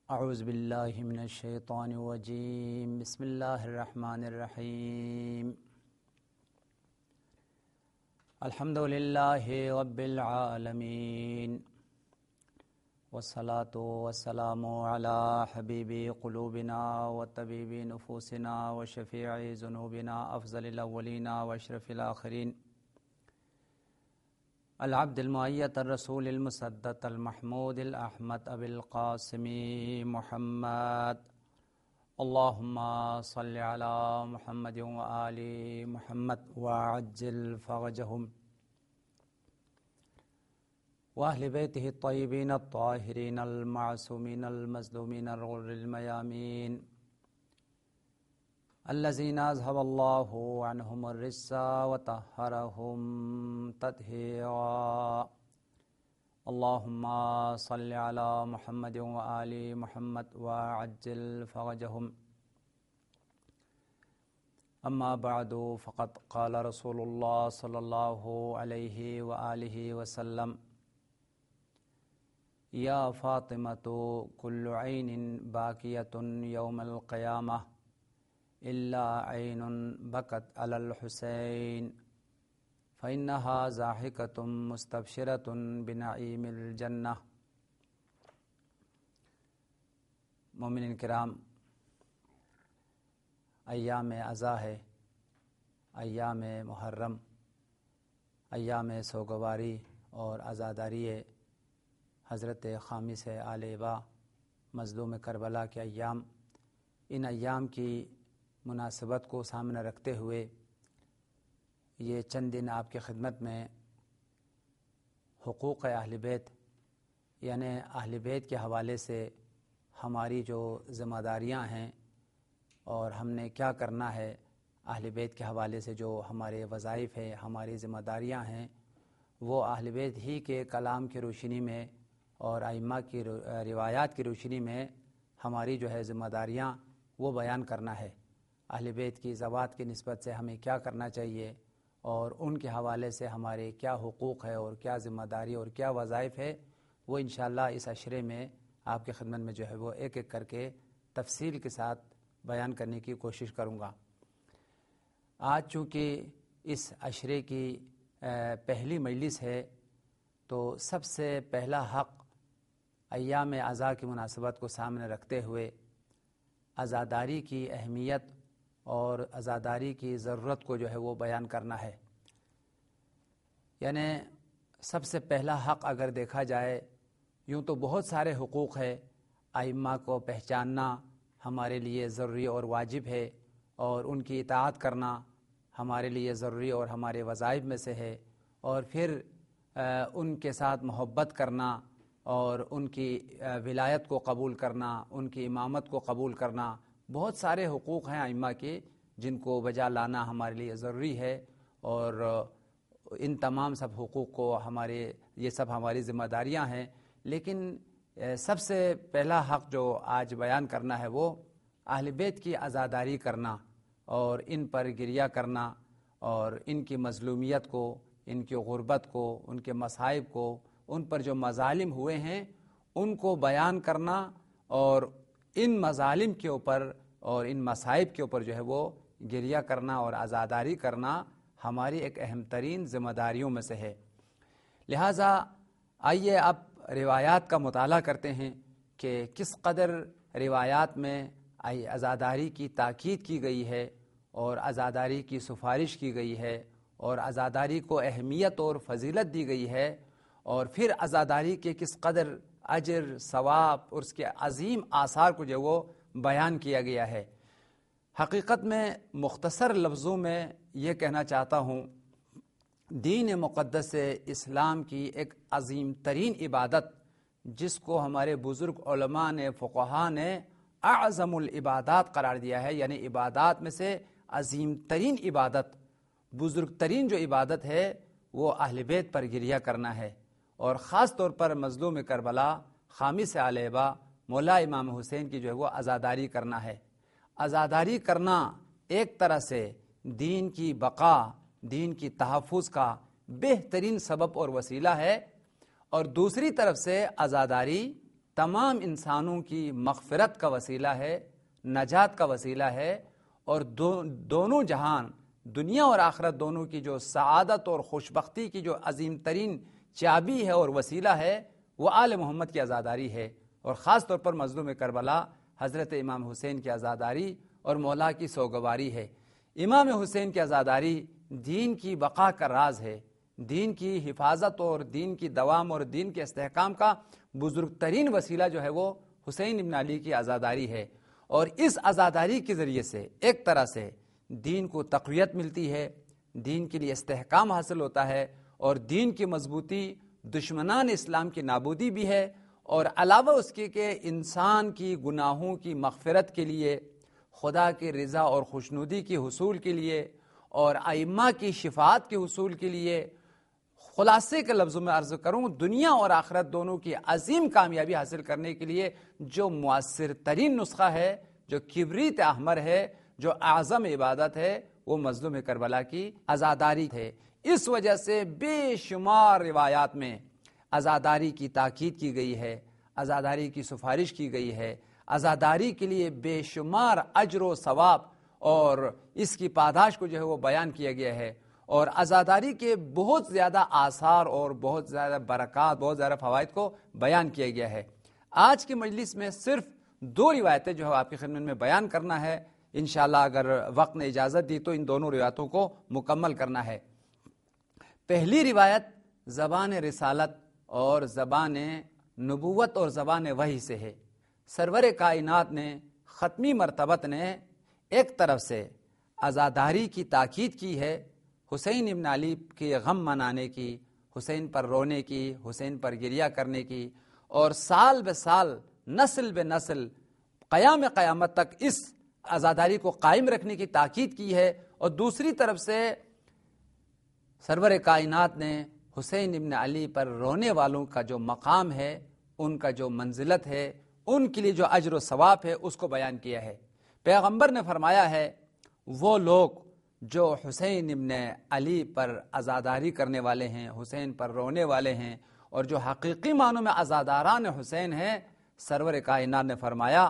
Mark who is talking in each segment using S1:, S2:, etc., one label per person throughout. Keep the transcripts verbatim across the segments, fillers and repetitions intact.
S1: اعوذ باللہ من الشیطان الرجیم بسم اللہ الرحمن الرحیم الحمد للہ رب العالمین والصلاة والسلام علی حبیب قلوبنا وطبیب نفوسنا وشفیع ذنوبنا افضل الاولین واشرف الآخرین العبد المؤید الرسول المصدق المحمود الاحمد ابی القاسم محمد اللہم صل علی محمد وآل محمد وعجل فرجهم واہل بیتہ الطیبین الطاہرین المعصومین المظلومین الغر المیامین الذین اذهب اللہ عنہم الرجس وطہرہم تطہیرا اللہم صل علی محمد وآل محمد وعجل فرجهم اما بعد فقد قال رسول اللہ صلی اللہ علیہ وآلہ وسلم یا فاطمۃ کل عین باکیۃ یوم القیامہ الا عین بکت علی الحسین فإنها ضاحکۃ مستبشرۃ بنعیم الجنہ۔ مومنین کرام، ایام عزا ہے، ایام محرم، ایام سوگواری اور عزاداری حضرت خامس آل ابا مظلوم کربلا کے ایام۔ ان ایام کی مناسبت کو سامنے رکھتے ہوئے یہ چند دن آپ کی خدمت میں حقوق اہل بیت یعنی اہل بیت کے حوالے سے ہماری جو ذمہ داریاں ہیں اور ہم نے کیا کرنا ہے، اہل بیت کے حوالے سے جو ہمارے وظائف ہیں، ہماری ذمہ داریاں ہیں، وہ اہل بیت ہی کے کلام کی روشنی میں اور ائمہ کی روایات کی روشنی میں ہماری جو ہے ذمہ داریاں وہ بیان کرنا ہے۔ اہل بیت کی ذوات کی نسبت سے ہمیں کیا کرنا چاہیے اور ان کے حوالے سے ہمارے کیا حقوق ہے اور کیا ذمہ داری اور کیا وظائف ہے، وہ انشاءاللہ اس عشرے میں آپ کی خدمت میں جو ہے وہ ایک ایک کر کے تفصیل کے ساتھ بیان کرنے کی کوشش کروں گا۔ آج چونکہ اس عشرے کی پہلی مجلس ہے تو سب سے پہلا حق ایام عزا کی مناسبت کو سامنے رکھتے ہوئے عزاداری کی اہمیت اور عزاداری کی ضرورت کو جو ہے وہ بیان کرنا ہے۔ یعنی سب سے پہلا حق اگر دیکھا جائے، یوں تو بہت سارے حقوق ہے، ائمہ کو پہچاننا ہمارے لیے ضروری اور واجب ہے، اور ان کی اطاعت کرنا ہمارے لیے ضروری اور ہمارے وظائف میں سے ہے، اور پھر ان کے ساتھ محبت کرنا اور ان کی ولایت کو قبول کرنا، ان کی امامت کو قبول کرنا، بہت سارے حقوق ہیں ائمہ کے جن کو بجا لانا ہمارے لیے ضروری ہے، اور ان تمام سب حقوق کو ہمارے یہ سب ہماری ذمہ داریاں ہیں۔ لیکن سب سے پہلا حق جو آج بیان کرنا ہے وہ اہل بیت کی عزاداری کرنا اور ان پر گریہ کرنا اور ان کی مظلومیت کو، ان کی غربت کو، ان کے مصائب کو، ان پر جو مظالم ہوئے ہیں ان کو بیان کرنا، اور ان مظالم کے اوپر اور ان مصائب کے اوپر جو ہے وہ گریہ کرنا اور عزاداری کرنا ہماری ایک اہم ترین ذمہ داریوں میں سے ہے۔ لہٰذا آئیے اب روایات کا مطالعہ کرتے ہیں کہ کس قدر روایات میں عزاداری کی تاکید کی گئی ہے اور عزاداری کی سفارش کی گئی ہے اور عزاداری کو اہمیت اور فضیلت دی گئی ہے، اور پھر عزاداری کے کس قدر اجر، ثواب اور اس کے عظیم آثار کو جو وہ بیان کیا گیا ہے۔ حقیقت میں مختصر لفظوں میں یہ کہنا چاہتا ہوں، دین مقدس اسلام کی ایک عظیم ترین عبادت جس کو ہمارے بزرگ علماء نے، فقہاء نے اعظم العبادات قرار دیا ہے، یعنی عبادات میں سے عظیم ترین عبادت، بزرگ ترین جو عبادت ہے وہ اہل بیت پر گریہ کرنا ہے، اور خاص طور پر مظلوم کربلا خامس آل ابا مولا امام حسین کی جو ہے وہ عزاداری کرنا ہے۔ عزاداری کرنا ایک طرح سے دین کی بقا، دین کی تحفظ کا بہترین سبب اور وسیلہ ہے، اور دوسری طرف سے عزاداری تمام انسانوں کی مغفرت کا وسیلہ ہے، نجات کا وسیلہ ہے، اور دو دونوں جہان دنیا اور آخرت دونوں کی جو سعادت اور خوشبختی کی جو عظیم ترین چابی ہے اور وسیلہ ہے وہ آل محمد کی عزاداری ہے، اور خاص طور پر مظلوم کربلا حضرت امام حسین کی عزاداری اور مولا کی سوگواری ہے۔ امام حسین کی عزاداری دین کی بقا کا راز ہے، دین کی حفاظت اور دین کی دوام اور دین کے استحکام کا بزرگ ترین وسیلہ جو ہے وہ حسین ابن علی کی عزاداری ہے، اور اس عزاداری کے ذریعے سے ایک طرح سے دین کو تقویت ملتی ہے، دین کے لیے استحکام حاصل ہوتا ہے، اور دین کی مضبوطی دشمنان اسلام کی نابودی بھی ہے، اور علاوہ اس کے کہ انسان کی گناہوں کی مغفرت کے لیے، خدا کی رضا اور خوشنودی کے حصول کے لیے، اور ائمہ کی شفاعت کے حصول کے لیے، خلاصے کے لفظوں میں عرض کروں دنیا اور آخرت دونوں کی عظیم کامیابی حاصل کرنے کے لیے جو مؤثر ترین نسخہ ہے، جو کبریت احمر ہے، جو اعظم عبادت ہے، وہ مظلوم کربلا کی عزاداری ہے۔ اس وجہ سے بے شمار روایات میں عزاداری کی تاکید کی گئی ہے، عزاداری کی سفارش کی گئی ہے، عزاداری کے لیے بے شمار اجر و ثواب اور اس کی پاداش کو جو ہے وہ بیان کیا گیا ہے، اور عزاداری کے بہت زیادہ آثار اور بہت زیادہ برکات، بہت زیادہ فوائد کو بیان کیا گیا ہے۔ آج کی مجلس میں صرف دو روایتیں جو ہے آپ کی خدمت میں بیان کرنا ہے، انشاءاللہ اگر وقت نے اجازت دی تو ان دونوں روایتوں کو مکمل کرنا ہے۔ پہلی روایت زبان رسالت اور زبان نبوت اور زبان وحی سے ہے۔ سرور کائنات نے ختمی مرتبت نے ایک طرف سے عزاداری کی تاکید کی ہے، حسین ابن علی کے غم منانے کی، حسین پر رونے کی، حسین پر گریہ کرنے کی، اور سال بہ سال نسل بہ نسل قیام قیامت تک اس عزاداری کو قائم رکھنے کی تاکید کی ہے، اور دوسری طرف سے سرور کائنات نے حسین ابن علی پر رونے والوں کا جو مقام ہے، ان کا جو منزلت ہے، ان کے لیے جو اجر و ثواب ہے اس کو بیان کیا ہے۔ پیغمبر نے فرمایا ہے وہ لوگ جو حسین ابن علی پر عزاداری کرنے والے ہیں، حسین پر رونے والے ہیں، اور جو حقیقی معنوں میں عزاداران حسین ہیں، سرور کائنات نے فرمایا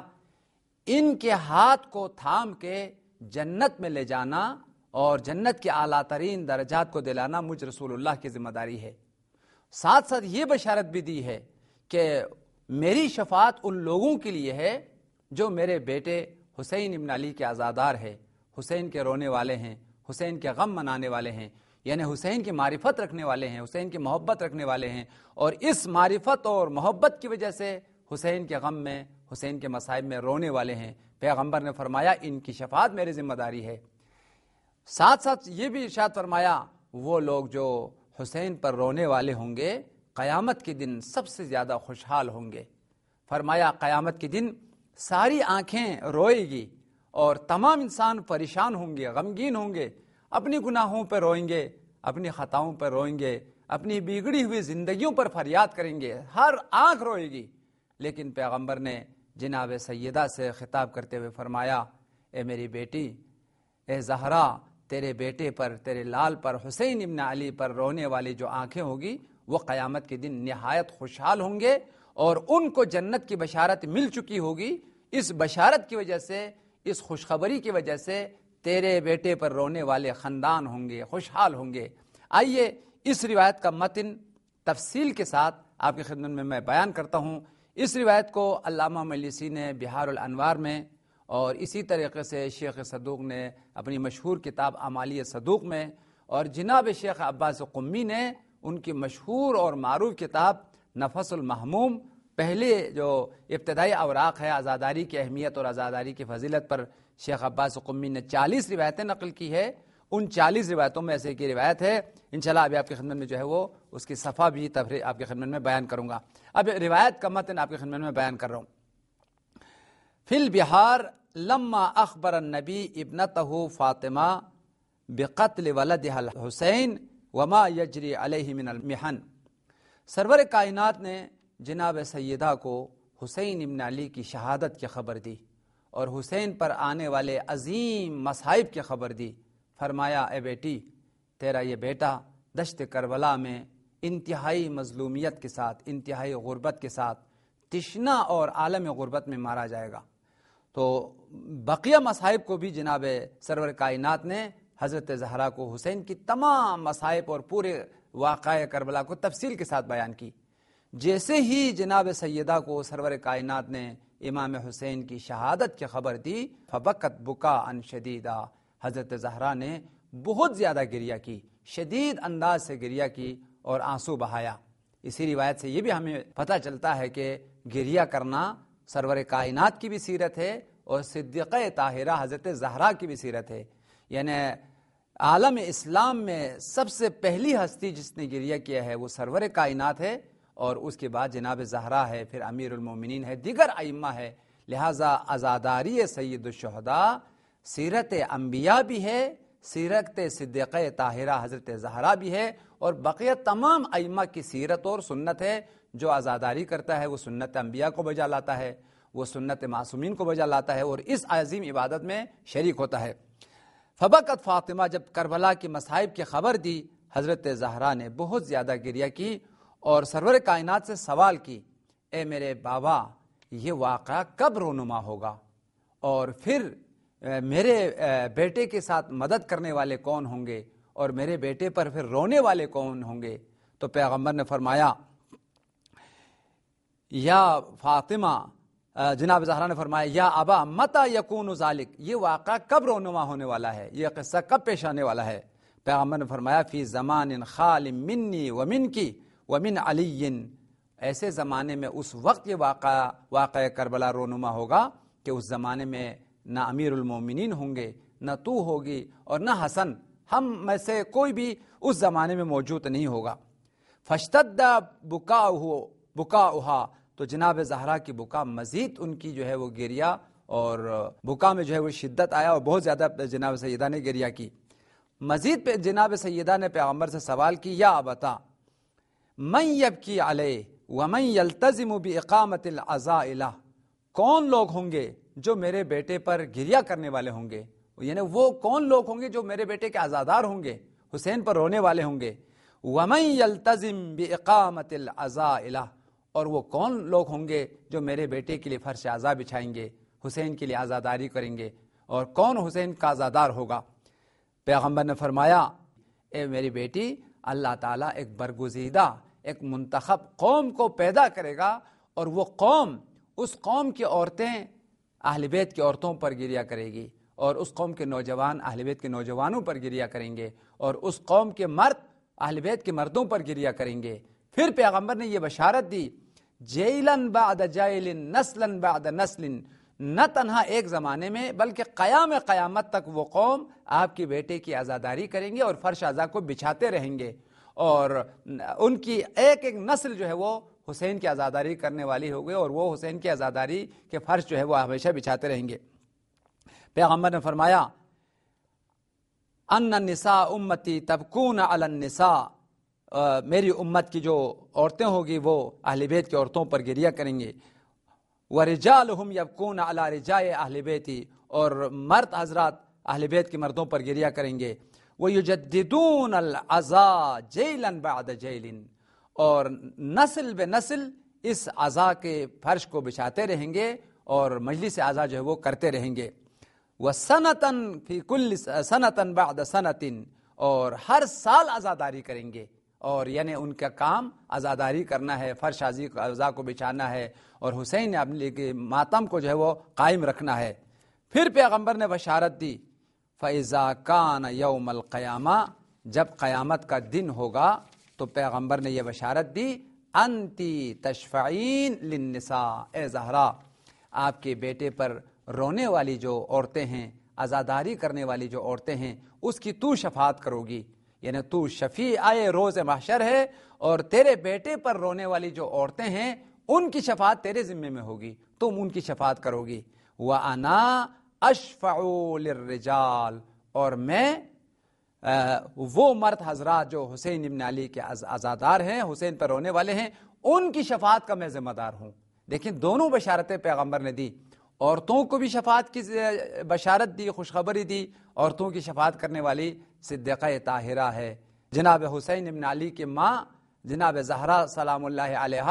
S1: ان کے ہاتھ کو تھام کے جنت میں لے جانا اور جنت کے اعلیٰ ترین درجات کو دلانا مجھ رسول اللہ کی ذمہ داری ہے۔ ساتھ ساتھ یہ بشارت بھی دی ہے کہ میری شفاعت ان لوگوں کے لیے ہے جو میرے بیٹے حسین ابن علی کے عزادار ہے، حسین کے رونے والے ہیں، حسین کے غم منانے والے ہیں، یعنی حسین کی معرفت رکھنے والے ہیں، حسین کی محبت رکھنے والے ہیں، اور اس معرفت اور محبت کی وجہ سے حسین کے غم میں، حسین کے مصائب میں رونے والے ہیں۔ پیغمبر نے فرمایا ان کی شفاعت میری ذمہ داری ہے۔ ساتھ ساتھ یہ بھی ارشاد فرمایا وہ لوگ جو حسین پر رونے والے ہوں گے قیامت کے دن سب سے زیادہ خوشحال ہوں گے۔ فرمایا قیامت کے دن ساری آنکھیں روئے گی اور تمام انسان پریشان ہوں گے، غمگین ہوں گے، اپنی گناہوں پر روئیں گے، اپنی خطاؤں پر روئیں گے، اپنی بگڑی ہوئی زندگیوں پر فریاد کریں گے، ہر آنکھ روئے گی۔ لیکن پیغمبر نے جناب سیدہ سے خطاب کرتے ہوئے فرمایا اے میری بیٹی، اے زہرا، تیرے بیٹے پر، تیرے لال پر، حسین ابن علی پر رونے والی جو آنکھیں ہوگی وہ قیامت کے دن نہایت خوشحال ہوں گے، اور ان کو جنت کی بشارت مل چکی ہوگی۔ اس بشارت کی وجہ سے، اس خوشخبری کی وجہ سے تیرے بیٹے پر رونے والے خاندان ہوں گے، خوشحال ہوں گے۔ آئیے اس روایت کا متن تفصیل کے ساتھ آپ کی خدمت میں میں بیان کرتا ہوں۔ اس روایت کو علامہ مجلسی نے بہار الانوار میں، اور اسی طریقے سے شیخ صدوق نے اپنی مشہور کتاب اعمالی صدوق میں، اور جناب شیخ عباس قمی نے ان کی مشہور اور معروف کتاب نفس المحموم، پہلے جو ابتدائی اوراق ہے عزاداری کی اہمیت اور عزاداری کی فضیلت پر، شیخ عباس قمی نے چالیس روایتیں نقل کی ہے۔ ان چالیس روایتوں میں ایسے کی روایت ہے، انشاءاللہ ابھی آپ کی خدمت میں جو ہے وہ اس کی صفحہ بھی تفریح آپ کی خدمت میں بیان کروں گا۔ اب روایت کا متن آپ کی خدمت میں بیان کر رہا ہوں۔ فی البحار لما اخبر النبی ابنته فاطمہ بقتل ولدها الحسین وما یجری علیہ من المحن۔ سرور کائنات نے جناب سیدہ کو حسین ابن علی کی شہادت کی خبر دی اور حسین پر آنے والے عظیم مصائب کی خبر دی۔ فرمایا اے بیٹی، تیرا یہ بیٹا دشت کربلا میں انتہائی مظلومیت کے ساتھ، انتہائی غربت کے ساتھ تشنا اور عالم غربت میں مارا جائے گا۔ تو بقیہ مصائب کو بھی جناب سرور کائنات نے حضرت زہرا کو حسین کی تمام مصائب اور پورے واقعہ کربلا کو تفصیل کے ساتھ بیان کی۔ جیسے ہی جناب سیدہ کو سرور کائنات نے امام حسین کی شہادت کی خبر دی، فبکت بکاء شدیدا، حضرت زہرا نے بہت زیادہ گریہ کی، شدید انداز سے گریہ کی اور آنسو بہایا۔ اسی روایت سے یہ بھی ہمیں پتہ چلتا ہے کہ گریہ کرنا سرور کائنات کی بھی سیرت ہے اور صدیقہ طاہرہ حضرت زہرا کی بھی سیرت ہے۔ یعنی عالم اسلام میں سب سے پہلی ہستی جس نے گریہ کیا ہے وہ سرور کائنات ہے، اور اس کے بعد جناب زہرا ہے، پھر امیر المومنین ہے، دیگر ائمہ ہے۔ لہٰذا عزاداری سید الشہداء سیرت انبیاء بھی ہے، سیرت صدیقہ طاہرہ حضرت زہرا بھی ہے، اور بقیہ تمام ائمہ کی سیرت اور سنت ہے۔ جو عزاداری کرتا ہے وہ سنت انبیاء کو بجا لاتا ہے، وہ سنت معصومین کو بجا لاتا ہے اور اس عظیم عبادت میں شریک ہوتا ہے۔ فبکت فاطمہ، جب کربلا کی مصائب کی خبر دی، حضرت زہرا نے بہت زیادہ گریہ کی اور سرور کائنات سے سوال کی، اے میرے بابا، یہ واقعہ کب رونما ہوگا، اور پھر میرے بیٹے کے ساتھ مدد کرنے والے کون ہوں گے، اور میرے بیٹے پر پھر رونے والے کون ہوں گے؟ تو پیغمبر نے فرمایا، یا فاطمہ، جناب زہرا نے فرمایا، یا ابا متی یکون ذالک، یہ واقعہ کب رونما ہونے والا ہے، یہ قصہ کب پیش آنے والا ہے؟ پیغمبر نے فرمایا، فی زمان خال منی ومنکی ومن علی، ایسے زمانے میں اس وقت یہ واقعہ واقعہ کربلا رونما ہوگا کہ اس زمانے میں نہ امیر المومنین ہوں گے، نہ تو ہوگی، اور نہ حسن، ہم میں سے کوئی بھی اس زمانے میں موجود نہیں ہوگا۔ فاشتد بکاؤہ بکاؤہا، تو جناب زہرا کی بکا مزید ان کی جو ہے وہ گریہ اور بکا میں جو ہے وہ شدت آیا اور بہت زیادہ جناب سیدہ نے گریہ کی۔ مزید پہ جناب سیدہ نے پیغمبر سے سوال کی، یا ابتا من یبکی علیہ ومن یلتزم باقامت العزاء لہ، کون لوگ ہوں گے جو میرے بیٹے پر گریہ کرنے والے ہوں گے، یعنی وہ کون لوگ ہوں گے جو میرے بیٹے کے عزادار ہوں گے، حسین پر رونے والے ہوں گے۔ ومن یلتزم باقامت العزاء لہ، اور وہ کون لوگ ہوں گے جو میرے بیٹے کے لیے فرش عزا بچھائیں گے، حسین کے لیے عزاداری کریں گے، اور کون حسین کا عزادار ہوگا؟ پیغمبر نے فرمایا، اے میری بیٹی، اللہ تعالیٰ ایک برگزیدہ، ایک منتخب قوم کو پیدا کرے گا، اور وہ قوم، اس قوم کی عورتیں اہل بیت کی عورتوں پر گریہ کرے گی، اور اس قوم کے نوجوان اہل بیت کے نوجوانوں پر گریہ کریں گے، اور اس قوم کے مرد اہل بیت کے مردوں پر گریہ کریں گے۔ پھر پیغمبر نے یہ بشارت دی، جیلن بعد جیل نسلن بعد نسل، نہ تنہا ایک زمانے میں بلکہ قیام قیامت تک وہ قوم آپ کے بیٹے کی عزاداری کریں گے اور فرش عزا کو بچھاتے رہیں گے، اور ان کی ایک ایک نسل جو ہے وہ حسین کی عزاداری کرنے والی ہوگی، اور وہ حسین کی عزاداری کے فرش جو ہے وہ ہمیشہ بچھاتے رہیں گے۔ پیغمبر نے فرمایا، ان النساء امتی تبکون علی النساء، میری امت کی جو عورتیں ہوگی وہ اہل بیت کی عورتوں پر گریہ کریں گے۔ ورجالہم یبکون علی رجال اہل بیتی، اور مرد حضرات اہل بیت کے مردوں پر گریہ کریں گے۔ ویجددون العزا جیلا بعد جیل، اور نسل بے نسل اس عزا کے فرش کو بچھاتے رہیں گے اور مجلس عزا جو ہے وہ کرتے رہیں گے۔ وسنتن فی کل سنتن بعد سنتن، اور ہر سال عزاداری کریں گے، اور یعنی ان کا کام عزاداری کرنا ہے، فرش عزا کو بچھانا ہے، اور حسین نے اپنے ماتم کو جو ہے وہ قائم رکھنا ہے۔ پھر پیغمبر نے بشارت دی، فَإِذَا كَانَ يَوْمَ الْقِيَامَةِ، جب قیامت کا دن ہوگا تو پیغمبر نے یہ بشارت دی، انتی تشفعین للنساء، اے زہرا، آپ کے بیٹے پر رونے والی جو عورتیں ہیں، عزاداری کرنے والی جو عورتیں ہیں، اس کی تو شفاعت کرو گی، یعنی تو شفیع آئے روز محشر ہے، اور تیرے بیٹے پر رونے والی جو عورتیں ہیں ان کی شفاعت تیرے ذمے میں ہوگی، تم ان کی شفاعت کرو گی۔ وَأَنَا أَشْفَعُ لِلرِّجَالِ، اور میں وہ مرد حضرات جو حسین ابن علی کے عزادار ہیں، حسین پر رونے والے ہیں، ان کی شفاعت کا میں ذمہ دار ہوں۔ دیکھیں دونوں بشارتیں پیغمبر نے دی، عورتوں کو بھی شفاعت کی بشارت دی، خوشخبری دی، عورتوں کی شفاعت کرنے والی صدیقہ طاہرہ ہے۔ جناب حسین ابن علی کی ماں جناب زہرا سلام اللہ علیہا،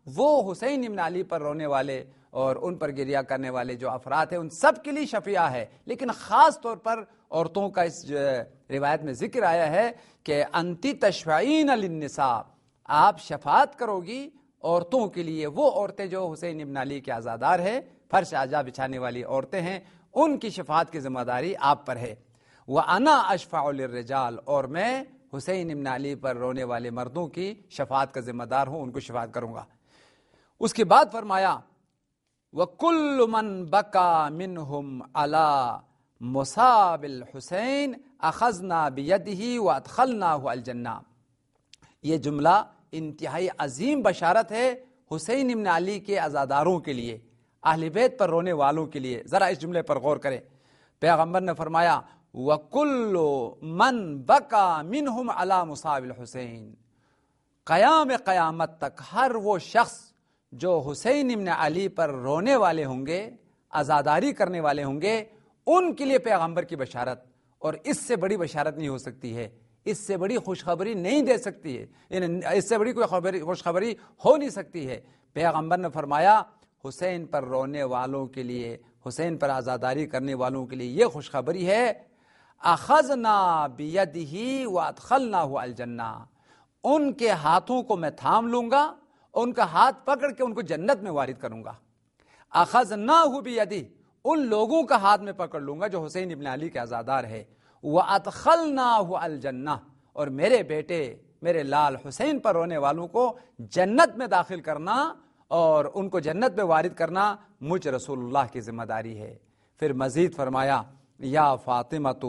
S1: وہ حسین ابن علی پر رونے والے اور ان پر گریہ کرنے والے جو افراد ہیں ان سب کے لیے شفیع ہے. لیکن خاص طور پر عورتوں کا اس روایت میں ذکر آیا ہے کہ انتی تشفعین للنساء، آپ شفاعت کرو گی عورتوں کے لیے، وہ عورتیں جو حسین ابن علی کے عزادار ہیں، فرش عزا بچھانے والی عورتیں ہیں، ان کی شفاعت کی ذمہ داری آپ پر ہے. وَأَنَا أَشْفَعُ لِلرِّجَالِ، اور میں حسین ابن علی پر رونے والے مردوں کی شفاعت کا ذمہ دار ہوں، ان کو شفاعت کروں گا. اس کے بعد فرمایا وَكُلُّ مَنْ بَكَى مِنْهُمْ عَلَى مُصَابِ الْحُسَيْنِ أَخَذْنَا بِيَدِهِ وَأَدْخَلْنَاهُ الْجَنَّةَ. یہ جملہ انتہائی عظیم بشارت ہے حسین ابن علی کے عزاداروں کے لیے، اہل بیت پر رونے والوں کے لیے. ذرا اس جملے پر غور کریں. پیغمبر نے فرمایا وَكُلُّ مَنْ بَكَى مِنْهُمْ عَلَى مُصَابِ الْحُسَيْنِ، قیام قیامت تک ہر وہ شخص جو حسین ابن علی پر رونے والے ہوں گے، عزاداری کرنے والے ہوں گے، ان کے لیے پیغمبر کی بشارت. اور اس سے بڑی بشارت نہیں ہو سکتی ہے، اس سے بڑی خوشخبری نہیں دے سکتی ہے، اس سے بڑی کوئی خبری خوشخبری ہو نہیں سکتی ہے. پیغمبر نے فرمایا حسین پر رونے والوں کے لیے، حسین پر عزاداری کرنے والوں کے لیے یہ خوشخبری ہے اخذنا بیدہ وادخلناہ الجنہ، ان کے ہاتھوں کو میں تھام لوں گا، ان کا ہاتھ پکڑ کے ان کو جنت میں وارد کروں گا. اخذناہ بیدہ، ان لوگوں کا ہاتھ میں پکڑ لوں گا جو حسین ابن علی کے عزادار ہے. وادخلناہ الجنہ، اور میرے بیٹے میرے لال حسین پر رونے والوں کو جنت میں داخل کرنا اور ان کو جنت میں وارد کرنا مجھ رسول اللہ کی ذمہ داری ہے. پھر مزید فرمایا یا فاطمہ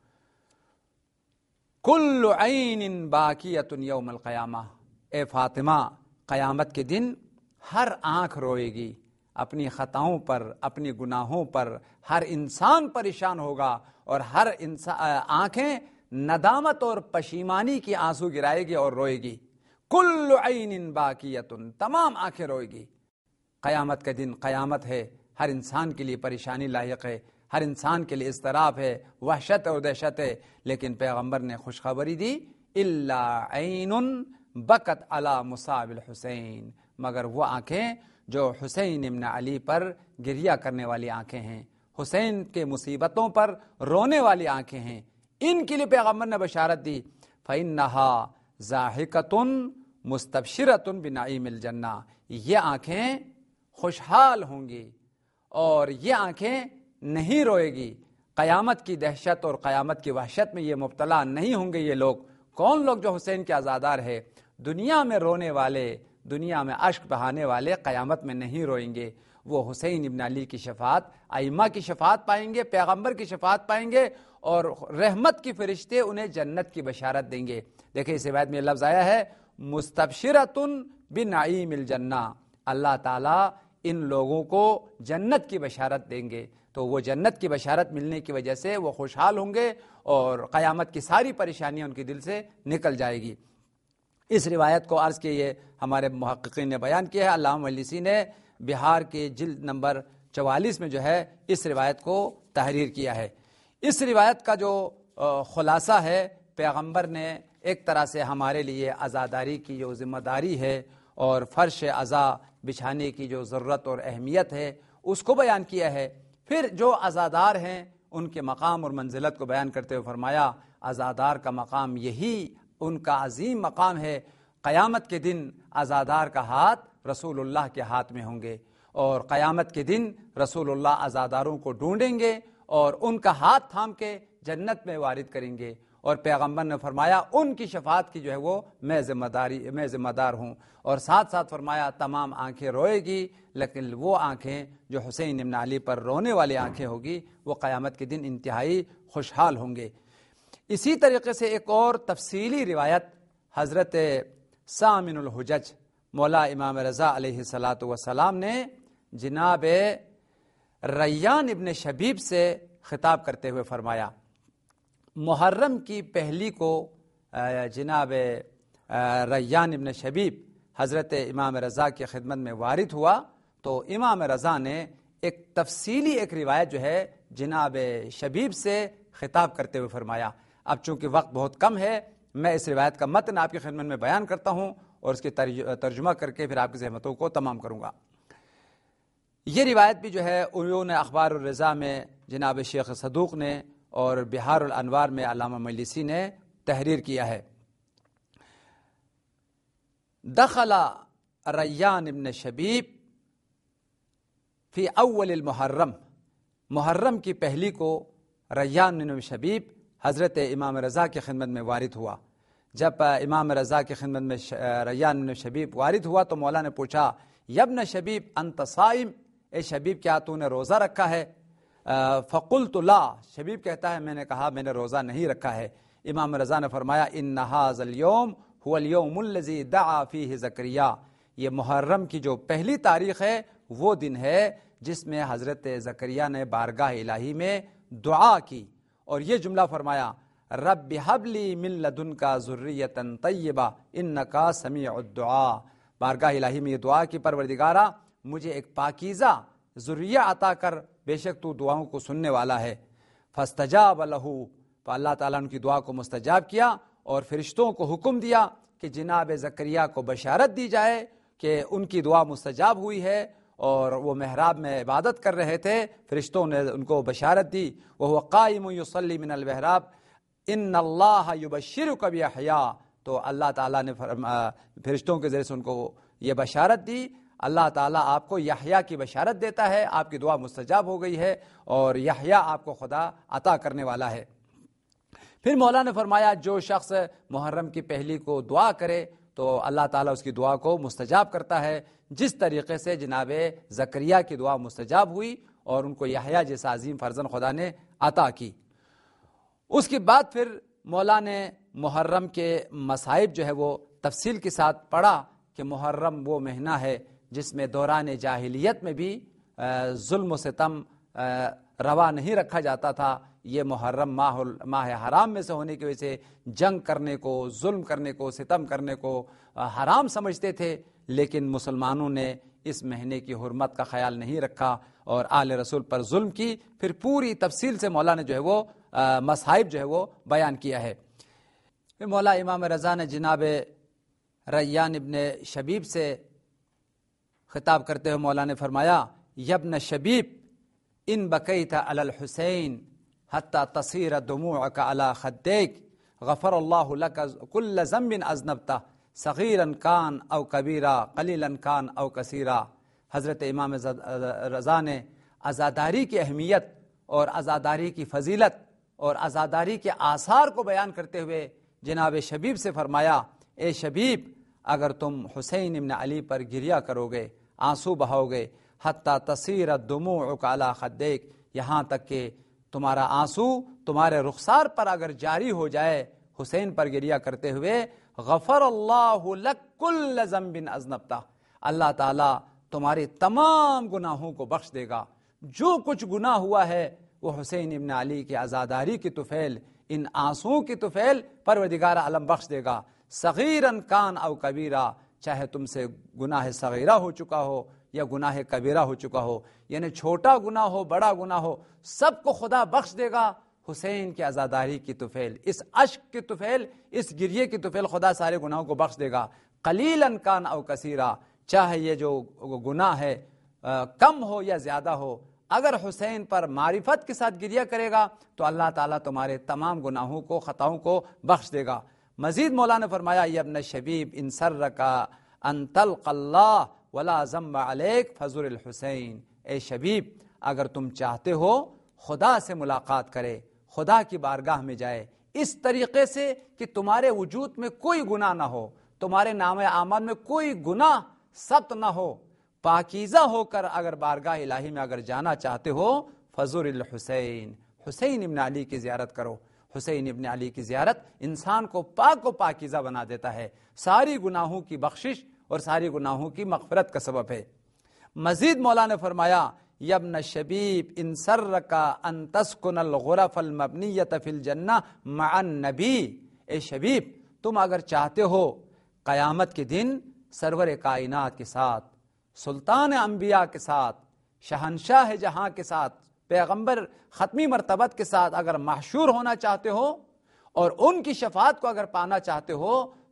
S1: کل عین باکیۃ یوم القیامہ، اے فاطمہ قیامت کے دن ہر آنکھ روئے گی اپنی خطاؤں پر، اپنی گناہوں پر. ہر انسان پریشان ہوگا اور ہر انسان آنکھیں ندامت اور پشیمانی کی آنسو گرائے گی اور روئے گی. کل عین باکیۃ، تمام آنکھیں روئے گی. قیامت کا دن قیامت ہے، ہر انسان کے لیے پریشانی لاحق ہے، ہر انسان کے لیے اضطراب ہے، وحشت اور دہشت ہے. لیکن پیغمبر نے خوشخبری دی الا عین بکت علی مصاب الحسین، مگر وہ آنکھیں جو حسین ابن علی پر گریہ کرنے والی آنکھیں ہیں، حسین کے مصیبتوں پر رونے والی آنکھیں ہیں، ان کے لیے پیغمبر نے بشارت دی. فإنها ضاحکۃ مستبشرۃ بنعیم الجنہ، یہ آنکھیں خوشحال ہوں گی اور یہ آنکھیں نہیں روئے گی. قیامت کی دہشت اور قیامت کی وحشت میں یہ مبتلا نہیں ہوں گے. یہ لوگ کون لوگ جو حسین کے عزادار ہے؟ دنیا میں رونے والے، دنیا میں اشک بہانے والے قیامت میں نہیں روئیں گے. وہ حسین ابن علی کی شفاعت، ائمہ کی شفاعت پائیں گے، پیغمبر کی شفاعت پائیں گے اور رحمت کی فرشتے انہیں جنت کی بشارت دیں گے. دیکھیں اس روایت میں یہ لفظ آیا ہے مستبشرۃ بنعیم الجنہ، اللہ تعالیٰ ان لوگوں کو جنت کی بشارت دیں گے. تو وہ جنت کی بشارت ملنے کی وجہ سے وہ خوشحال ہوں گے اور قیامت کی ساری پریشانیاں ان کے دل سے نکل جائے گی. اس روایت کو عرض کیے ہمارے محققین نے بیان کیا ہے. علامہ مجلسی نے بہار کے جلد نمبر چوالیس میں جو ہے اس روایت کو تحریر کیا ہے. اس روایت کا جو خلاصہ ہے، پیغمبر نے ایک طرح سے ہمارے لیے عزاداری کی جو ذمہ داری ہے اور فرش عزا بچھانے کی جو ضرورت اور اہمیت ہے اس کو بیان کیا ہے. پھر جو عزادار ہیں ان کے مقام اور منزلت کو بیان کرتے ہوئے فرمایا عزادار کا مقام یہی ان کا عظیم مقام ہے. قیامت کے دن عزادار کا ہاتھ رسول اللہ کے ہاتھ میں ہوں گے اور قیامت کے دن رسول اللہ عزاداروں کو ڈھونڈیں گے اور ان کا ہاتھ تھام کے جنت میں وارد کریں گے. اور پیغمبر نے فرمایا ان کی شفاعت کی جو ہے وہ میں ذمہ داری میں ذمہ دار ہوں. اور ساتھ ساتھ فرمایا تمام آنکھیں روئے گی لیکن وہ آنکھیں جو حسین ابن علی پر رونے والی آنکھیں ہوگی وہ قیامت کے دن انتہائی خوشحال ہوں گے. اسی طریقے سے ایک اور تفصیلی روایت حضرت سامن الحجج مولا امام رضا علیہ الصلاۃ والسلام نے جناب ریان ابن شبیب سے خطاب کرتے ہوئے فرمایا محرم کی پہلی کو جناب ریان ابن شبیب حضرت امام رضا کی خدمت میں وارد ہوا تو امام رضا نے ایک تفصیلی ایک روایت جو ہے جناب شبیب سے خطاب کرتے ہوئے فرمایا. اب چونکہ وقت بہت کم ہے میں اس روایت کا متن آپ کی خدمت میں بیان کرتا ہوں اور اس کی ترجمہ کر کے پھر آپ کی زحمتوں کو تمام کروں گا۔ یہ روایت بھی جو ہے عیون اخبار الرضا میں جناب شیخ صدوق نے اور بہار الانوار میں علامہ مجلسی نے تحریر کیا ہے۔ دخل ریان ابن شبیب فی اول المحرم، محرم کی پہلی کو ریان بن شبیب حضرت امام رضا کی خدمت میں وارد ہوا۔ جب امام رضا کی خدمت میں ریان بن شبیب وارد ہوا تو مولا نے پوچھا، یا ابن شبیب انت صائم، اے شبیب کیا تو نے روزہ رکھا ہے؟ فقلت لا، شبیب کہتا ہے میں نے کہا میں نے روزہ نہیں رکھا ہے۔ امام رضا نے فرمایا ان ھذا اليوم هو اليوم الذي دعا فيه زکریا، یہ محرم کی جو پہلی تاریخ ہے وہ دن ہے جس میں حضرت زکریا نے بارگاہ الہی میں دعا کی اور یہ جملہ فرمایا، رب ھب لی من لدنک ذریۃ طیبہ انک سمیع الدعاء، بارگاہ الہی میں یہ دعا کی پروردگارا مجھے ایک پاکیزہ ذریہ عطا کر، بے شک تو دعاؤں کو سننے والا ہے۔ فاستجاب لہ، تو اللہ تعالیٰ نے ان کی دعا کو مستجاب کیا اور فرشتوں کو حکم دیا کہ جناب زکریا کو بشارت دی جائے کہ ان کی دعا مستجاب ہوئی ہے، اور وہ محراب میں عبادت کر رہے تھے، فرشتوں نے ان کو بشارت دی، وہو قائم یصلی من المحراب ان اللہ یبشرک بیحییٰ، تو اللہ تعالیٰ نے فرشتوں کے ذریعے سے ان کو یہ بشارت دی، اللہ تعالیٰ آپ کو یحییٰ کی بشارت دیتا ہے، آپ کی دعا مستجاب ہو گئی ہے اور یحییٰ آپ کو خدا عطا کرنے والا ہے۔ پھر مولا نے فرمایا جو شخص محرم کی پہلی کو دعا کرے تو اللہ تعالیٰ اس کی دعا کو مستجاب کرتا ہے، جس طریقے سے جناب زکریا کی دعا مستجاب ہوئی اور ان کو یحییٰ جیسا عظیم فرزند خدا نے عطا کی۔ اس کے بعد پھر مولا نے محرم کے مصائب جو ہے وہ تفصیل کے ساتھ پڑھا کہ محرم وہ مہینہ ہے جس میں دوران جاہلیت میں بھی ظلم و ستم روا نہیں رکھا جاتا تھا۔ یہ محرم ماہ ماہ حرام میں سے ہونے کی وجہ سے جنگ کرنے کو، ظلم کرنے کو، ستم کرنے کو حرام سمجھتے تھے، لیکن مسلمانوں نے اس مہینے کی حرمت کا خیال نہیں رکھا اور آل رسول پر ظلم کی۔ پھر پوری تفصیل سے مولا نے جو ہے وہ مصائب جو ہے وہ بیان کیا ہے۔ پھر مولا امام رضا نے جناب ریان ابن شبیب سے خطاب کرتے ہوئے مولا نے فرمایا، یا ابن شبیب ان بکیت علی الحسین حتی تصیر دموعک علی خدیک غفر اللہ لک کل ذنب اذنبتہ صغیرا کان او کبیرا قلیلا کان او کثیرا۔ حضرت امام رضا نے عزاداری کی اہمیت اور عزاداری کی فضیلت اور عزاداری کے آثار کو بیان کرتے ہوئے جناب شبیب سے فرمایا، اے شبیب اگر تم حسین ابن علی پر گریہ کرو گے، آنسو بہاؤ گے، حتی تصیر دموعک علی خدیک، یہاں تک کہ تمہارا آنسو تمہارے رخسار پر اگر جاری ہو جائے حسین پر گریہ کرتے ہوئے، غفر اللہ لک کل ذنب اذنبتہ، اللہ تعالیٰ تمہارے تمام گناہوں کو بخش دے گا۔ جو کچھ گناہ ہوا ہے وہ حسین ابن علی کی عزاداری کی طفیل، ان آنسوؤں کی طفیل پروردگار عالم بخش دے گا۔ صغیرا کان او کبیرہ، چاہے تم سے گناہ صغیرہ ہو چکا ہو یا گناہ کبیرہ ہو چکا ہو، یعنی چھوٹا گناہ ہو بڑا گناہ ہو، سب کو خدا بخش دے گا حسین کی عزاداری کی طفیل، اس اشک کی طفیل، اس گریے کی طفیل خدا سارے گناہوں کو بخش دے گا۔ قلیلا کان او کثیرا، چاہے یہ جو گناہ ہے کم ہو یا زیادہ ہو، اگر حسین پر معرفت کے ساتھ گریہ کرے گا تو اللہ تعالیٰ تمہارے تمام گناہوں کو، خطاؤں کو بخش دے گا۔ مزید مولا نے فرمایا، یا ابن شبیب ان سرک ان تلق اللہ ولا ذنب علیک فزر الحسین، اے شبیب اگر تم چاہتے ہو خدا سے ملاقات کرے، خدا کی بارگاہ میں جائے اس طریقے سے کہ تمہارے وجود میں کوئی گناہ نہ ہو، تمہارے نام اعمال میں کوئی گناہ ثبت نہ ہو، پاکیزہ ہو کر اگر بارگاہ الہی میں اگر جانا چاہتے ہو، فزر الحسین، حسین ابن علی کی زیارت کرو۔ حسین ابن علی کی زیارت انسان کو پاک و پاکیزہ بنا دیتا ہے، ساری گناہوں کی بخشش اور ساری گناہوں کی مغفرت کا سبب ہے۔ مزید مولا نے فرمایا، یا ابن شبیب ان سرک ان تسکن الغرف المبنیۃ فی الجنہ مع النبی، اے شبیب تم اگر چاہتے ہو قیامت کے دن سرور کائنات کے ساتھ، سلطان انبیاء کے ساتھ، شہنشاہ جہاں کے ساتھ، پیغمبر ختمی مرتبت کے ساتھ اگر محشور ہونا چاہتے ہو اور ان کی شفاعت کو اگر پانا چاہتے ہو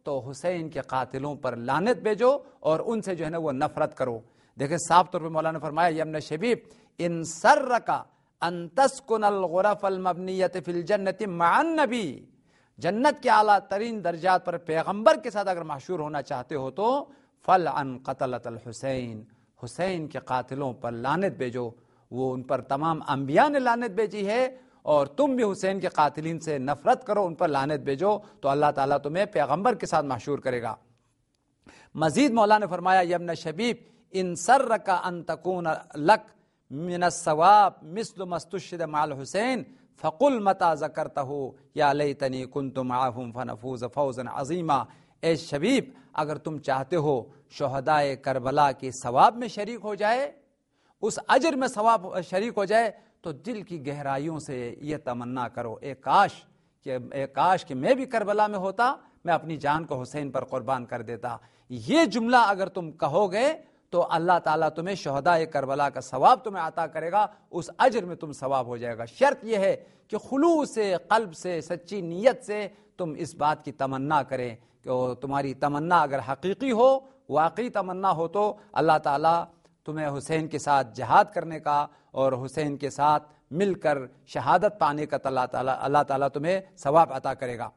S1: تو حسین کے قاتلوں پر لعنت بھیجو اور ان سے جو ہے نا وہ نفرت کرو۔ دیکھیں صاف طور پہ مولانا نے فرمایا یا ابن شبیب ان سرک ان تسکن الغرف المبنیۃ فی الجنۃ مع النبی، جنت کے اعلیٰ ترین درجات پر پیغمبر کے ساتھ اگر محشور ہونا چاہتے ہو تو فلعن قتلۃ الحسین، حسین کے قاتلوں پر لعنت بھیجو۔ وہ ان پر تمام انبیاء نے لعنت بھیجی ہے، اور تم بھی حسین کے قاتلین سے نفرت کرو، ان پر لعنت بھیجو، تو اللہ تعالیٰ تمہیں پیغمبر کے ساتھ محشور کرے گا۔ مزید مولانا نے فرمایا یا ابن شبیب ان سرک ان تکون لک من الثواب مثل ما استشهد مع الحسین فقل متى ذکرته یا لیتنی کنت معهم فنفوز فوزا عظیما۔ اے شبیب اگر تم چاہتے ہو شہدائے کربلا کے ثواب میں شریک ہو جائے، اس اجر میں ثواب شریک ہو جائے، تو دل کی گہرائیوں سے یہ تمنا کرو اے کاش کہ اے کاش کہ میں بھی کربلا میں ہوتا، میں اپنی جان کو حسین پر قربان کر دیتا۔ یہ جملہ اگر تم کہو گے تو اللہ تعالیٰ تمہیں شہدائے کربلا کا ثواب تمہیں عطا کرے گا، اس اجر میں تم ثواب ہو جائے گا۔ شرط یہ ہے کہ خلوص سے، قلب سے، سچی نیت سے تم اس بات کی تمنا کریں کہ تمہاری تمنا اگر حقیقی ہو، واقعی تمنا ہو، تو اللہ تعالیٰ تمہیں حسین کے ساتھ جہاد کرنے کا اور حسین کے ساتھ مل کر شہادت پانے کا اللہ تعالیٰ اللہ تعالیٰ تمہیں ثواب عطا کرے گا۔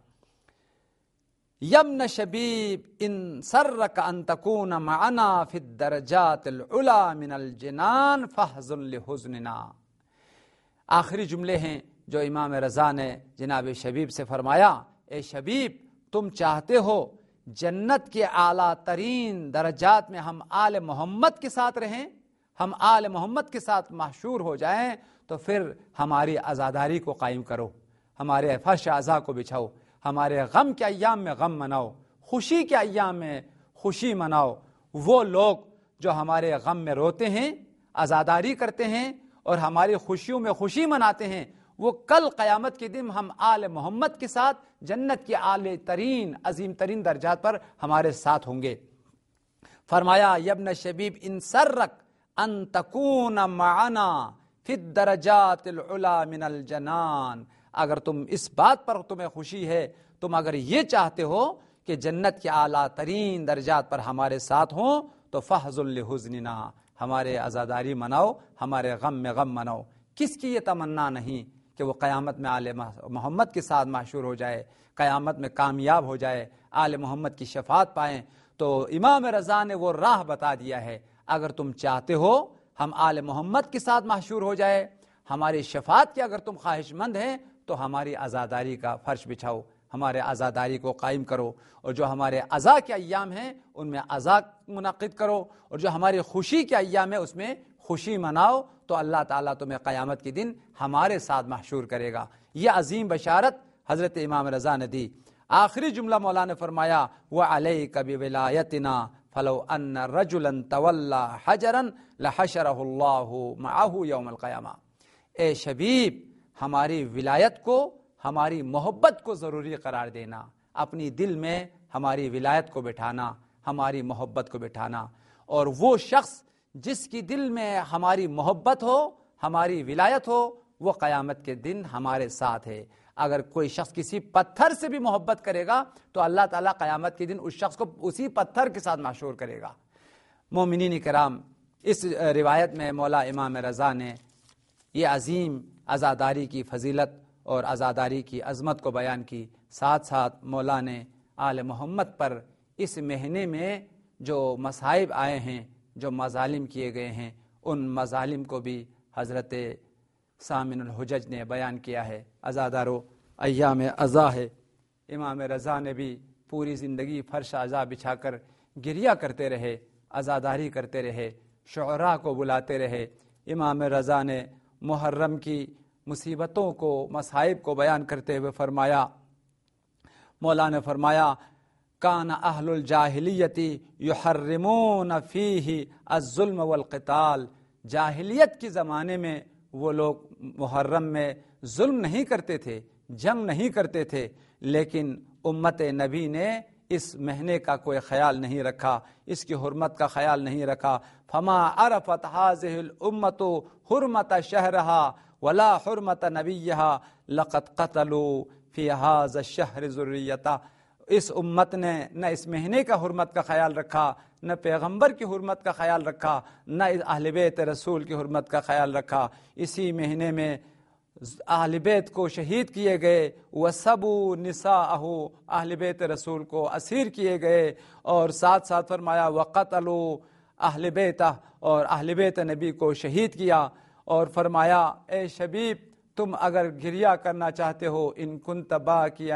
S1: یمن شبیب ان سرک ان تکون معنا فی الدرجات العلی من الجنان فاحزن لحزننا۔ آخری جملے ہیں جو امام رضا نے جناب شبیب سے فرمایا، اے شبیب تم چاہتے ہو جنت کے اعلیٰ ترین درجات میں ہم آل محمد کے ساتھ رہیں، ہم آل محمد کے ساتھ محشور ہو جائیں، تو پھر ہماری عزاداری کو قائم کرو، ہمارے فرش عزا کو بچھاؤ، ہمارے غم کے ایام میں غم مناؤ، خوشی کے ایام میں خوشی مناؤ۔ وہ لوگ جو ہمارے غم میں روتے ہیں، عزاداری کرتے ہیں اور ہماری خوشیوں میں خوشی مناتے ہیں، وہ کل قیامت کے دن ہم آل محمد کے ساتھ جنت کے اعلی ترین عظیم ترین درجات پر ہمارے ساتھ ہوں گے۔ فرمایا یبن شبیب ان سرک ان تکون معنا فی الدرجات العلی من الجنان، اگر تم اس بات پر تمہیں خوشی ہے، تم اگر یہ چاہتے ہو کہ جنت کے اعلیٰ ترین درجات پر ہمارے ساتھ ہوں، تو فاحزن لحزننا، ہمارے عزاداری مناؤ، ہمارے غم میں غم مناؤ۔ کس کی یہ تمنا نہیں کہ وہ قیامت میں آل محمد کے ساتھ محشور ہو جائے، قیامت میں کامیاب ہو جائے، آل محمد کی شفاعت پائیں؟ تو امام رضا نے وہ راہ بتا دیا ہے، اگر تم چاہتے ہو ہم آل محمد کے ساتھ محشور ہو جائے، ہماری شفاعت کے اگر تم خواہش مند ہیں، تو ہماری عزاداری کا فرش بچھاؤ، ہمارے عزاداری کو قائم کرو، اور جو ہمارے عزا کے ایام ہیں ان میں عزا منعقد کرو، اور جو ہماری خوشی کے ایام ہیں اس میں خوشی مناؤ، تو اللہ تعالیٰ تمہیں قیامت کے دن ہمارے ساتھ محشور کرے گا۔ یہ عظیم بشارت حضرت امام رضا نے دی۔ آخری جملہ مولانا نے فرمایا وَعَلَيْكَ بِوِلَایَتِنَا فَلَوْ أَنَّ رَجُلًا تَوَلَّى حَجَرًا لَحَشَرَهُ اللَّهُ مَعَهُ يَوْمَ الْقِيَامَةِ۔ اے شبیب ہماری ولایت کو، ہماری محبت کو ضروری قرار دینا، اپنی دل میں ہماری ولایت کو بٹھانا، ہماری محبت کو بٹھانا، اور وہ شخص جس کی دل میں ہماری محبت ہو، ہماری ولایت ہو، وہ قیامت کے دن ہمارے ساتھ ہے۔ اگر کوئی شخص کسی پتھر سے بھی محبت کرے گا تو اللہ تعالیٰ قیامت کے دن اس شخص کو اسی پتھر کے ساتھ محشور کرے گا۔ مومنین کرام، اس روایت میں مولا امام رضا نے یہ عظیم عزاداری کی فضیلت اور عزاداری کی عظمت کو بیان کی، ساتھ ساتھ مولا نے آل محمد پر اس مہینے میں جو مصائب آئے ہیں، جو مظالم کیے گئے ہیں، ان مظالم کو بھی حضرت سامن الحجج نے بیان کیا ہے۔ عزادارو ایام عزا ہے، امام رضا نے بھی پوری زندگی فرش عزا بچھا کر گریہ کرتے رہے، عزاداری کرتے رہے، شعراء کو بلاتے رہے۔ امام رضا نے محرم کی مصیبتوں کو، مصائب کو بیان کرتے ہوئے فرمایا، مولا نے فرمایا کان اہل الجاہلیت یحرمون فیہ الظلم والقتال، جاہلیت کے زمانے میں وہ لوگ محرم میں ظلم نہیں کرتے تھے، جنگ نہیں کرتے تھے، لیکن امت نبی نے اس مہینے کا کوئی خیال نہیں رکھا، اس کی حرمت کا خیال نہیں رکھا۔ فما عرفت هذه الامت حرمت شهرها ولا حرمت نبیها لقد قتلوا فی هذا الشهر ذریۃ اس امت نے نہ اس مہینے کا حرمت کا خیال رکھا، نہ پیغمبر کی حرمت کا خیال رکھا، نہ اہل بیت رسول کی حرمت کا خیال رکھا۔ اسی مہینے میں اہل بیت کو شہید کیے گئے، وَسَبُوا نِسَاءَهُ، اہل بیت رسول کو اسیر کیے گئے، اور ساتھ ساتھ فرمایا وَقَتَلُوا اہل بیتہ، اور اہل بیت نبی کو شہید کیا، اور فرمایا اے شبیب تم اگر گریہ کرنا چاہتے ہو، ان كنت باكيا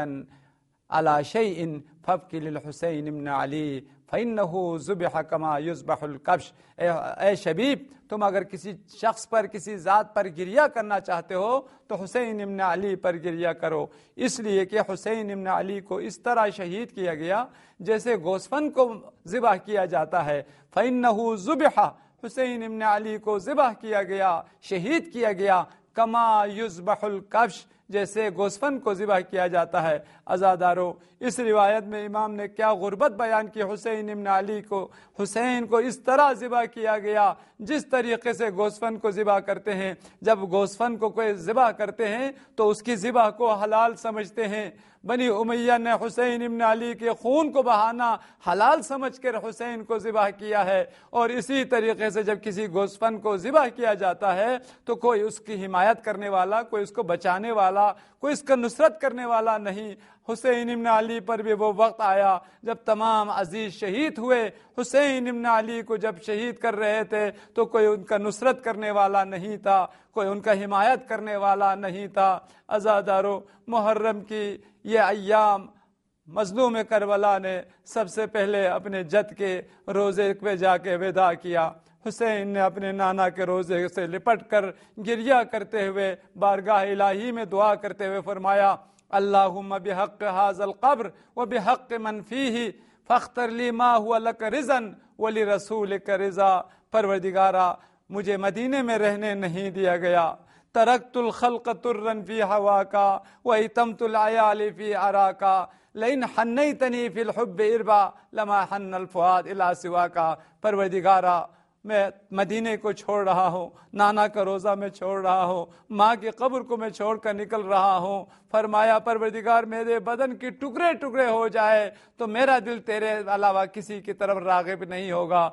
S1: على شيء فابكي للحسين بن علي فإنه ذبح كما يذبح الكبش۔ اے شبیب تم اگر کسی شخص پر، کسی ذات پر گریہ کرنا چاہتے ہو تو حسین ابن علی پر گریہ کرو، اس لیے کہ حسین ابن علی کو اس طرح شہید کیا گیا جیسے گوسفند کو ذبح کیا جاتا ہے۔ فإنه ذبح، حسین ابن علی کو ذبح کیا گیا، شہید کیا گیا، کما یذبح الکبش، جیسے گوسفند کو ذبح کیا جاتا ہے۔ عزادارو، اس روایت میں امام نے کیا غربت بیان کی، حسین ابن علی کو، حسین کو اس طرح ذبح کیا گیا جس طریقے سے گوسفند کو ذبح کرتے ہیں۔ جب گوسفند کو کوئی ذبح کرتے ہیں تو اس کی ذبح کو حلال سمجھتے ہیں۔ بنی امیہ نے حسین ابن علی کے خون کو بہانا حلال سمجھ کر حسین کو ذبح کیا ہے، اور اسی طریقے سے جب کسی گوسفند کو ذبح کیا جاتا ہے تو کوئی اس کی حمایت کرنے والا، کوئی اس کو بچانے والا، کوئی اس کا نصرت کرنے والا نہیں۔ حسین ابن علی پر بھی وہ وقت آیا جب تمام عزیز شہید ہوئے، حسین ابن علی کو جب شہید کر رہے تھے تو کوئی ان کا نصرت کرنے والا نہیں تھا، کوئی ان کا حمایت کرنے والا نہیں تھا۔ عزادارو، محرم کی یہ ایام مظلوم کربلا نے سب سے پہلے اپنے جد کے روزے پہ جا کے وداع کیا۔ حسین نے اپنے نانا کے روزے سے لپٹ کر گریہ کرتے ہوئے بارگاہ الہی میں دعا کرتے ہوئے فرمایا اللہم بحق ھذا القبر وبحق من فیہ فاختر لی ما ہوا لک رضا ولرسولک رضا۔ پروردگارا، مجھے مدینے میں رہنے نہیں دیا گیا، ترکت الخلق ترا فی ہواکا واتمت العیال فی عراکا لئن حنیتنی فی الحب اربا لما حن الفؤاد الی سواکا۔ پروردگارا، میں مدینے کو چھوڑ رہا ہوں، نانا کا روزہ میں چھوڑ رہا ہوں، ماں کی قبر کو میں چھوڑ کر نکل رہا ہوں۔ فرمایا پروردگار، میرے بدن کے ٹکڑے ٹکڑے ہو جائے تو میرا دل تیرے علاوہ کسی کی طرف راغب نہیں ہوگا۔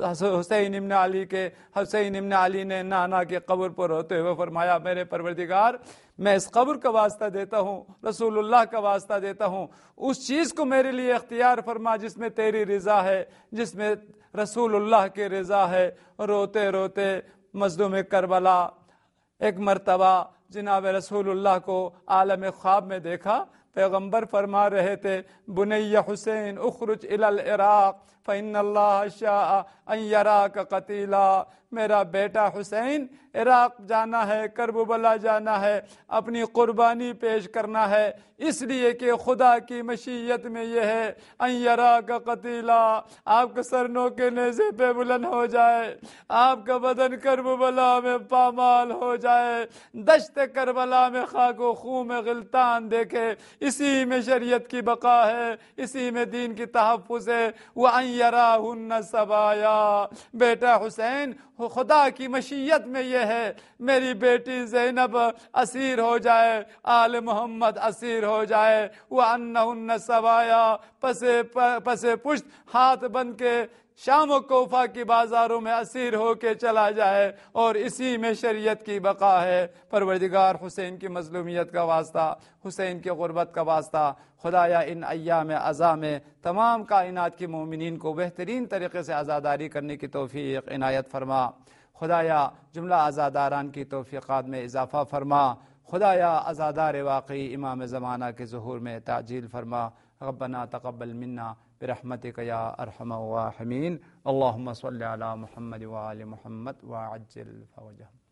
S1: حسین ابن علی کے حسین ابن علی نے نانا کی قبر پر روتے ہوئے فرمایا میرے پروردگار، میں اس قبر کا واسطہ دیتا ہوں، رسول اللہ کا واسطہ دیتا ہوں، اس چیز کو میرے لیے اختیار فرما جس میں تیری رضا ہے، جس میں رسول اللہ کی رضا ہے۔ روتے روتے مظلوم کربلا ایک مرتبہ جناب رسول اللہ کو عالم خواب میں دیکھا، پیغمبر فرما رہے تھے بنی حسین اخرج الی العراق فإن اللہ شاء ان یراک قتیلا۔ میرا بیٹا حسین عراق جانا ہے، کربلا جانا ہے، اپنی قربانی پیش کرنا ہے، اس لیے کہ خدا کی مشیت میں یہ ہے ان یراک قتیلا، آپ کا سر نو کے نیزے پہ بلند ہو جائے، آپ کا بدن کربلا میں پامال ہو جائے، دشت کربلا میں خاک و خون میں غلطان دیکھے۔ اسی میں شریعت کی بقا ہے، اسی میں دین کی تحفظ ہے۔ وَأَن يَرَاهُنَّ سَبَايَا، بیٹا حسین خدا کی مشیت میں یہ ہے میری بیٹی زینب اسیر ہو جائے، آل محمد اسیر ہو جائے۔ وَأَنَّهُنَّ سَبَايَا، پسے پسے پشت ہاتھ بن کے شام و کوفہ کی بازاروں میں اسیر ہو کے چلا جائے، اور اسی میں شریعت کی بقا ہے۔ پروردگار، حسین کی مظلومیت کا واسطہ، حسین کی غربت کا واسطہ، خدایا ان ایام عزا میں تمام کائنات کی مومنین کو بہترین طریقے سے عزاداری کرنے کی توفیق عنایت فرما۔ خدایا جملہ عزاداران کی توفیقات میں اضافہ فرما۔ خدایا عزادار واقعی امام زمانہ کے ظہور میں تعجیل فرما۔ ربنا تقبل منا برحمتک یا ارحم الراحمین۔ اللہم صلی علی محمد وآل محمد وعجل فرجہ۔